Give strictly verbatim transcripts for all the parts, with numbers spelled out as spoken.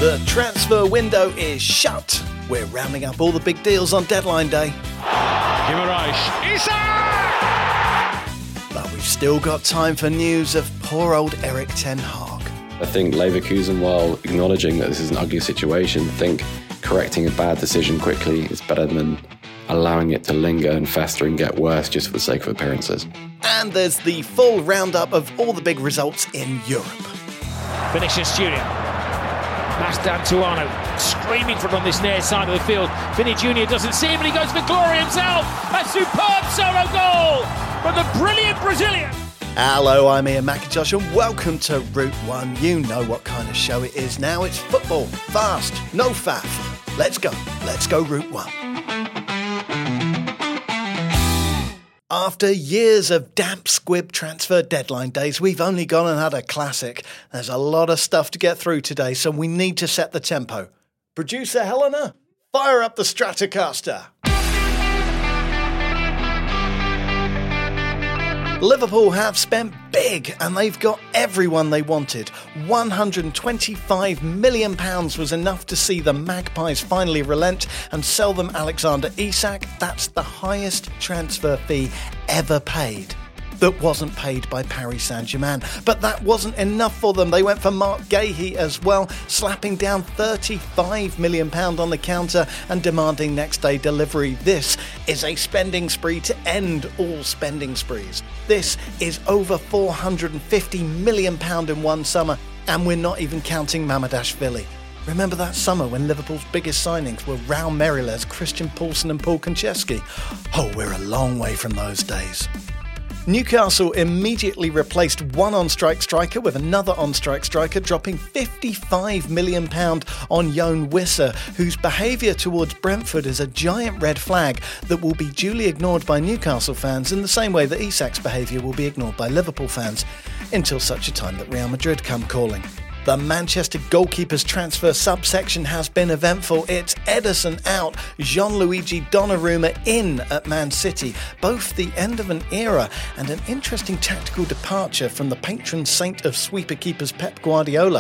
The transfer window is shut. We're rounding up all the big deals on deadline day. Guimaraes, Isak! But we've still got time for news of poor old Erik ten Hag. I think Leverkusen, while acknowledging that this is an ugly situation, think correcting a bad decision quickly is better than allowing it to linger and fester and get worse just for the sake of appearances. And there's the full roundup of all the big results in Europe. Vinicius Junior Mastantuono screaming from on this near side of the field. Vinny Junior doesn't see him, and he goes for glory himself. A superb solo goal from the brilliant Brazilian. Hello, I'm Ian McIntosh and welcome to Route One. You know what kind of show it is now. It's football, fast, no faff. Let's go, let's go Route One. After years of damp squib transfer deadline days, we've only gone and had a classic. There's a lot of stuff to get through today, so we need to set the tempo. Producer Helena, fire up the Stratocaster. Liverpool have spent big and they've got everyone they wanted. one hundred twenty-five million pounds was enough to see the Magpies finally relent and sell them Alexander Isak. That's the highest transfer fee ever paid. That wasn't paid by Paris Saint-Germain. But that wasn't enough for them. They went for Mark Guéhi as well, slapping down thirty-five million pounds on the counter and demanding next day delivery. This is a spending spree to end all spending sprees. This is over four hundred fifty million pounds in one summer, and we're not even counting Mamardashvili. Remember that summer when Liverpool's biggest signings were Raul Meireles, Christian Poulsen and Paul Konchesky? Oh, we're a long way from those days. Newcastle immediately replaced one on-strike striker with another on-strike striker, dropping fifty-five million pounds on Yoane Wissa, whose behaviour towards Brentford is a giant red flag that will be duly ignored by Newcastle fans in the same way that Isak's behaviour will be ignored by Liverpool fans, until such a time that Real Madrid come calling. The Manchester goalkeepers transfer subsection has been eventful. It's Ederson out, Gianluigi Donnarumma in at Man City. Both the end of an era and an interesting tactical departure from the patron saint of sweeper keepers Pep Guardiola.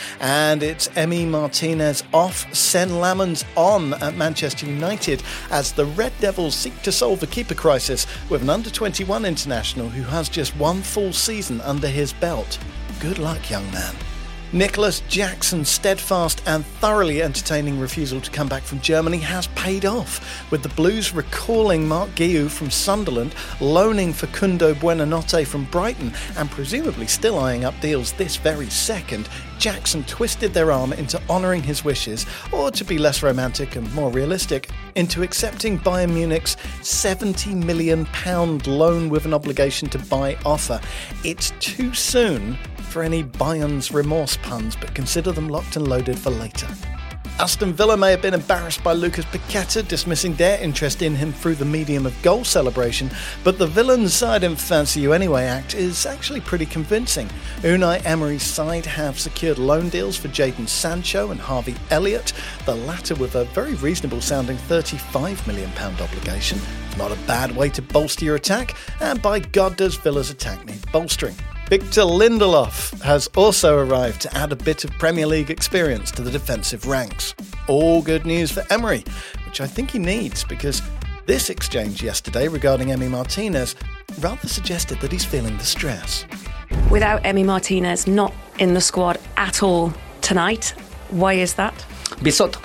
And it's Emi Martinez off, Sen Lamons on at Manchester United as the Red Devils seek to solve the keeper crisis with an under twenty-one international who has just one full season under his belt. Good luck, young man. Nicholas Jackson's steadfast and thoroughly entertaining refusal to come back from Germany has paid off, with the Blues recalling Mark Guiu from Sunderland, loaning Facundo Buonanotte from Brighton, and presumably still eyeing up deals this very second. Jackson twisted their arm into honouring his wishes, or to be less romantic and more realistic, into accepting Bayern Munich's seventy million pounds loan with an obligation to buy offer. It's too soon for any Bayern's remorse puns, but consider them locked and loaded for later. Aston Villa may have been embarrassed by Lucas Paqueta, dismissing their interest in him through the medium of goal celebration, but the villain's "I didn't fancy you anyway" act is actually pretty convincing. Unai Emery's side have secured loan deals for Jadon Sancho and Harvey Elliott, the latter with a very reasonable sounding thirty-five million pounds obligation. Not a bad way to bolster your attack, and by God does Villa's attack need bolstering. Victor Lindelof has also arrived to add a bit of Premier League experience to the defensive ranks. All good news for Emery, which I think he needs, because this exchange yesterday regarding Emi Martinez rather suggested that he's feeling the stress. Without Emi Martinez not in the squad at all tonight, why is that? Bisotto.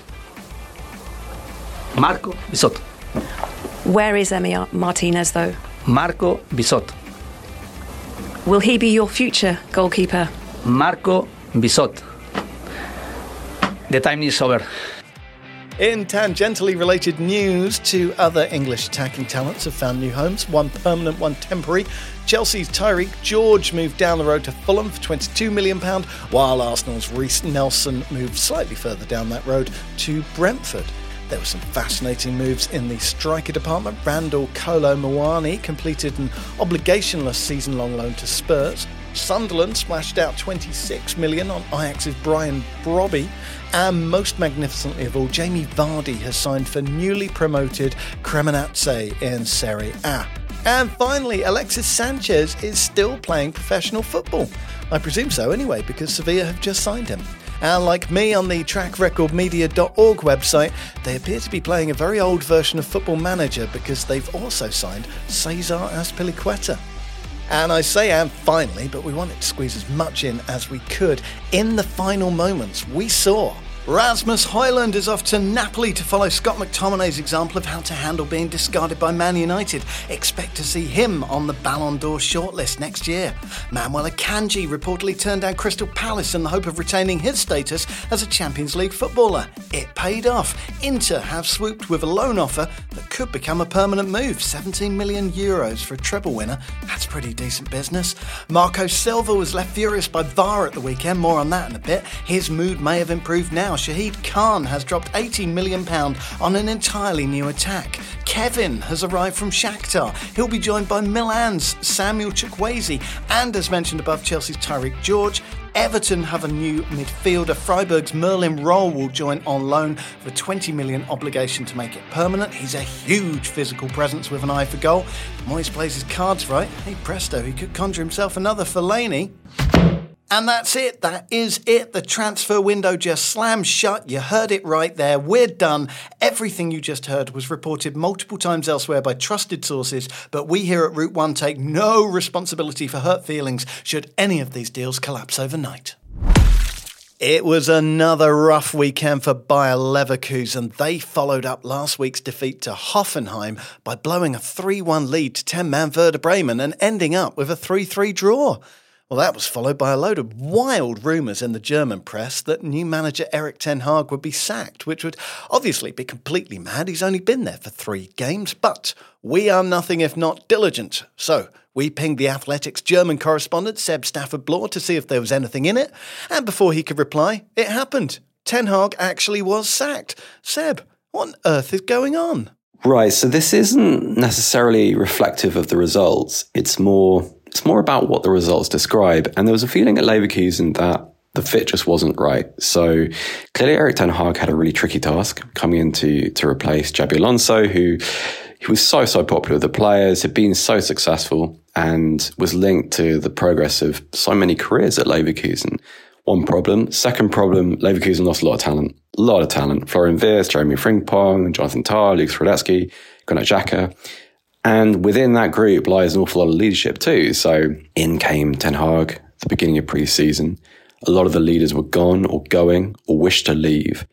Marco Bisotto. Where is Emi Martinez though? Marco Bisotto. Will he be your future goalkeeper? Marco Bisotto. The time is over. In tangentially related news, two other English attacking talents have found new homes, one permanent, one temporary. Chelsea's Tyreek George moved down the road to Fulham for twenty-two million pounds, while Arsenal's Reece Nelson moved slightly further down that road to Brentford. There were some fascinating moves in the striker department. Randall Kolo Muani completed an obligationless season-long loan to Spurs. Sunderland splashed out twenty-six million pounds on Ajax's Brian Brobby. And most magnificently of all, Jamie Vardy has signed for newly promoted Cremonese in Serie A. And finally, Alexis Sanchez is still playing professional football. I presume so anyway, because Sevilla have just signed him. And like me on the track record media dot org website, they appear to be playing a very old version of Football Manager because they've also signed Cesar Azpilicueta. And I say and finally, but we wanted to squeeze as much in as we could. In the final moments, we saw Rasmus Højlund is off to Napoli to follow Scott McTominay's example of how to handle being discarded by Man United. Expect to see him on the Ballon d'Or shortlist next year. Manuel Akanji reportedly turned down Crystal Palace in the hope of retaining his status as a Champions League footballer. It paid off. Inter have swooped with a loan offer that could become a permanent move. seventeen million euros for a treble winner. That's pretty decent business. Marco Silva was left furious by V A R at the weekend. More on that in a bit. His mood may have improved now. Shahid Khan has dropped eighteen million pounds on an entirely new attack. Kevin has arrived from Shakhtar. He'll be joined by Milan's Samuel Chukwueze and, as mentioned above, Chelsea's Tyreek George. Everton have a new midfielder. Freiburg's Merlin Roll will join on loan for a twenty million obligation to make it permanent. He's a huge physical presence with an eye for goal. Moyes plays his cards right. Hey presto, he could conjure himself another Fellaini. And that's it. That is it. The transfer window just slammed shut. You heard it right there. We're done. Everything you just heard was reported multiple times elsewhere by trusted sources, but we here at Route One take no responsibility for hurt feelings should any of these deals collapse overnight. It was another rough weekend for Bayer Leverkusen. They followed up last week's defeat to Hoffenheim by blowing a three one lead to ten-man Werder Bremen and ending up with a three three draw. Well, that was followed by a load of wild rumours in the German press that new manager Erik ten Hag would be sacked, which would obviously be completely mad. He's only been there for three games, but we are nothing if not diligent. So we pinged the Athletic's German correspondent, Seb Stafford-Bloor, to see if there was anything in it, and before he could reply, it happened. Ten Hag actually was sacked. Seb, what on earth is going on? Right, so this isn't necessarily reflective of the results. It's more... It's more about what the results describe. And there was a feeling at Leverkusen that the fit just wasn't right. So clearly Erik ten Hag had a really tricky task coming in to, to replace Xabi Alonso, who he was so, so popular with the players, had been so successful and was linked to the progress of so many careers at Leverkusen. One problem. Second problem, Leverkusen lost a lot of talent. A lot of talent. Florian Wirtz, Jeremy Frimpong, Jonathan Tah, Luke Radetzky, Granit Xhaka. And within that group lies an awful lot of leadership too. So in came Ten Hag at the beginning of pre-season. A lot of the leaders were gone or going or wished to leave.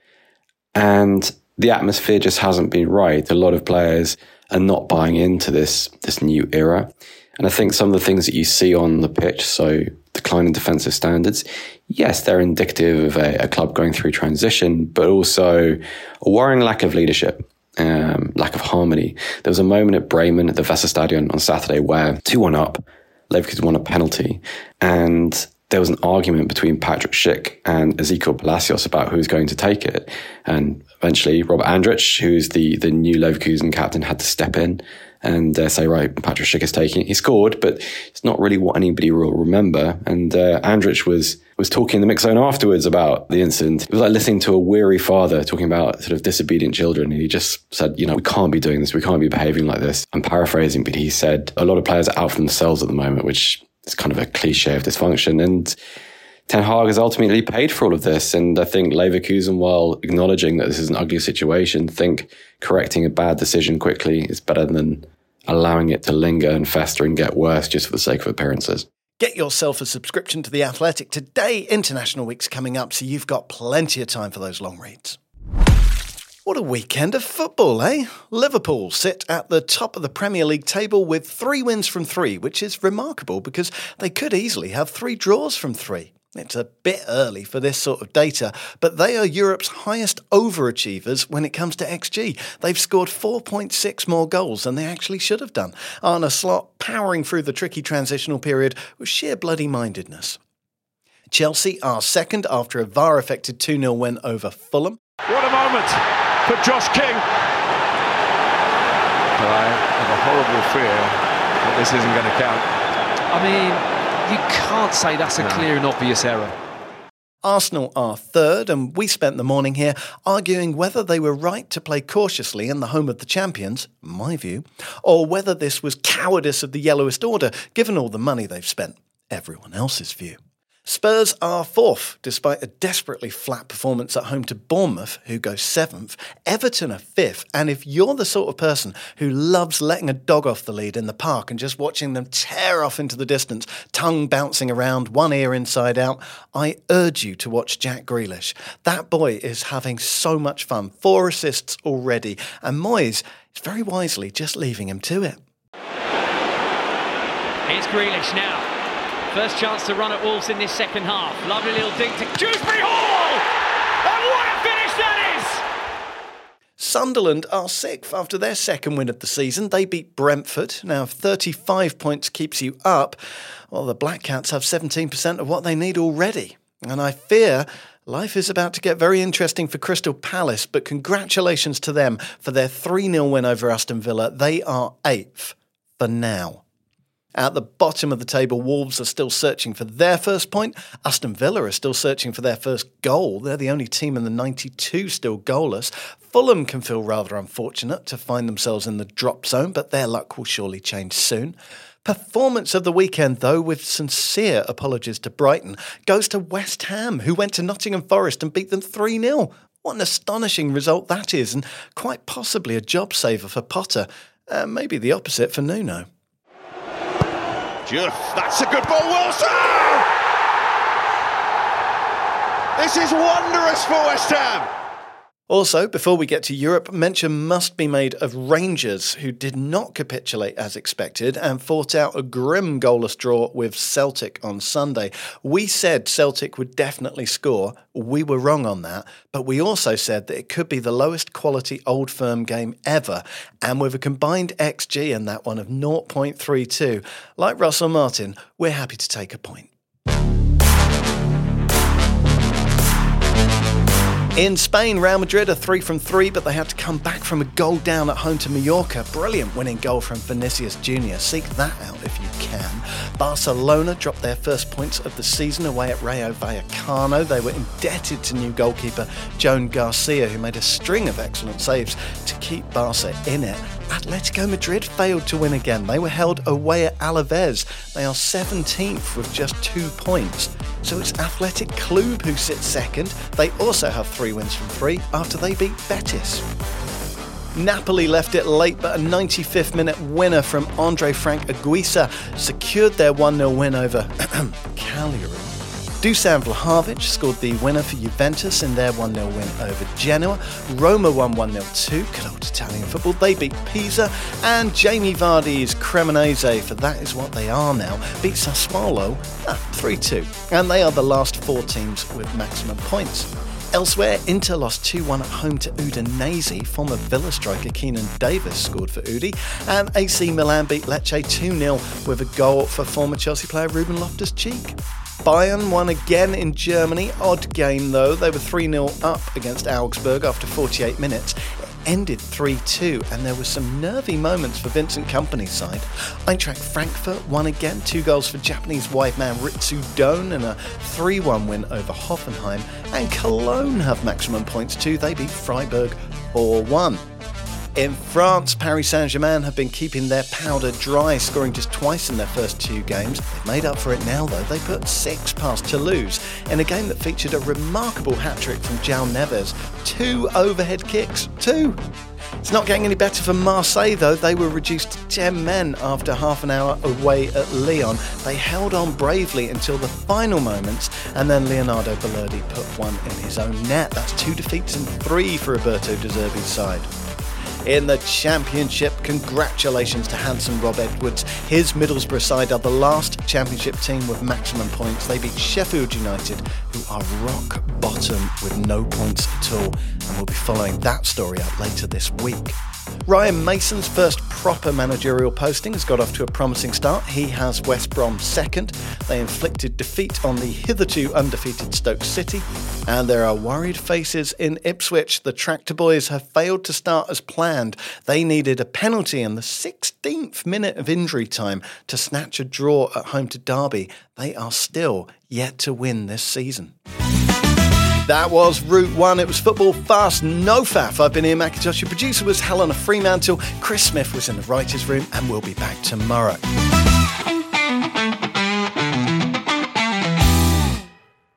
And the atmosphere just hasn't been right. A lot of players are not buying into this, this new era. And I think some of the things that you see on the pitch, so declining defensive standards, yes, they're indicative of a, a club going through transition, but also a worrying lack of leadership. Um, lack of harmony. There was a moment at Bremen at the Weserstadion on Saturday where two one up, Leverkusen won a penalty, and there was an argument between Patrick Schick and Ezequiel Palacios about who was going to take it. And eventually Robert Andrich, who's the, the new Leverkusen captain, had to step in and uh, say, right, Patrick Schick is taking it. He scored, but it's not really what anybody will remember. And uh, Andrich was was talking in the mix zone afterwards about the incident. It was like listening to a weary father talking about sort of disobedient children. And he just said, you know, we can't be doing this. We can't be behaving like this. I'm paraphrasing, but he said a lot of players are out for themselves at the moment, which is kind of a cliche of dysfunction. And Ten Hag has ultimately paid for all of this. And I think Leverkusen, while acknowledging that this is an ugly situation, think correcting a bad decision quickly is better than allowing it to linger and fester and get worse just for the sake of appearances. Get yourself a subscription to The Athletic today. International week's coming up, so you've got plenty of time for those long reads. What a weekend of football, eh? Liverpool sit at the top of the Premier League table with three wins from three, which is remarkable because they could easily have three draws from three. It's a bit early for this sort of data, but they are Europe's highest overachievers when it comes to X G. They've scored four point six more goals than they actually should have done. Arne Slot powering through the tricky transitional period with sheer bloody-mindedness. Chelsea are second after a V A R-affected two nil win over Fulham. What a moment for Josh King. But I have a horrible fear that this isn't going to count. I mean, you can't say that's a no. clear and obvious error. Arsenal are third, and we spent the morning here arguing whether they were right to play cautiously in the home of the champions, my view, or whether this was cowardice of the yellowest order, given all the money they've spent, everyone else's view. Spurs are fourth, despite a desperately flat performance at home to Bournemouth, who go seventh. Everton are fifth, and if you're the sort of person who loves letting a dog off the lead in the park and just watching them tear off into the distance, tongue bouncing around, one ear inside out, I urge you to watch Jack Grealish. That boy is having so much fun. Four assists already, and Moyes is very wisely just leaving him to it. Here's Grealish now. First chance to run at Wolves in this second half. Lovely little dink to Dewsbury Hall! And what a finish that is! Sunderland are sixth after their second win of the season. They beat Brentford. Now, if thirty-five points keeps you up, well, the Black Cats have seventeen percent of what they need already. And I fear life is about to get very interesting for Crystal Palace, but congratulations to them for their three nil win over Aston Villa. They are eighth for now. At the bottom of the table, Wolves are still searching for their first point. Aston Villa are still searching for their first goal. They're the only team in the ninety-two still goalless. Fulham can feel rather unfortunate to find themselves in the drop zone, but their luck will surely change soon. Performance of the weekend, though, with sincere apologies to Brighton, goes to West Ham, who went to Nottingham Forest and beat them three nil. What an astonishing result that is, and quite possibly a job saver for Potter. Uh, maybe the opposite for Nuno. That's a good ball, Wilson! This is wondrous for West Ham! Also, before we get to Europe, mention must be made of Rangers, who did not capitulate as expected and fought out a grim goalless draw with Celtic on Sunday. We said Celtic would definitely score. We were wrong on that, but we also said that it could be the lowest quality Old Firm game ever, and with a combined X G in that one of zero point three two. Like Russell Martin, we're happy to take a point. In Spain, Real Madrid are three from three, but they had to come back from a goal down at home to Mallorca. Brilliant winning goal from Vinicius Junior Seek that out if you can. Barcelona dropped their first points of the season away at Rayo Vallecano. They were indebted to new goalkeeper Joan Garcia, who made a string of excellent saves to keep Barca in it. Atletico Madrid failed to win again. They were held away at Alaves. They are seventeenth with just two points. So it's Athletic Club who sits second. They also have three wins from three after they beat Betis. Napoli left it late, but a ninety-fifth minute winner from Andre Frank Anguissa secured their one nil win over Cagliari. Dusan Vlahovic scored the winner for Juventus in their one nil win over Genoa. Roma won one nil too. Good old Italian football. They beat Pisa. And Jamie Vardy's Cremonese, for that is what they are now, beat Sassuolo ah, three two. And they are the last four teams with maximum points. Elsewhere, Inter lost two one at home to Udinese. Former Villa striker Keenan Davis scored for Udi. And A C Milan beat Lecce two nil with a goal for former Chelsea player Ruben Loftus-Cheek. Bayern won again in Germany. Odd game though. They were three nil up against Augsburg after forty-eight minutes. It ended three two, and there were some nervy moments for Vincent Kompany's side. Eintracht Frankfurt won again. Two goals for Japanese wide man Ritsu Doan and a three one win over Hoffenheim. And Cologne have maximum points too. They beat Freiburg four one. In France, Paris Saint-Germain have been keeping their powder dry, scoring just twice in their first two games. They've made up for it now, though. They put six past Toulouse in a game that featured a remarkable hat-trick from João Neves. Two overhead kicks. Two! It's not getting any better for Marseille, though. They were reduced to ten men after half an hour away at Lyon. They held on bravely until the final moments, and then Leonardo Balerdi put one in his own net. That's two defeats and three for Roberto De Zerbi's side. In the Championship, congratulations to handsome Rob Edwards. His Middlesbrough side are the last Championship team with maximum points. They beat Sheffield United, who are rock bottom with no points at all. And we'll be following that story up later this week. Ryan Mason's first proper managerial posting has got off to a promising start. He has West Brom second. They inflicted defeat on the hitherto undefeated Stoke City. And there are worried faces in Ipswich. The Tractor Boys have failed to start as planned. They needed a penalty in the sixteenth minute of injury time to snatch a draw at home to Derby. They are still yet to win this season. That was Route One. It was football fast, no faff. I've been Ian McIntosh. Your producer was Helena Fremantle. Chris Smith was in the writer's room, and we'll be back tomorrow.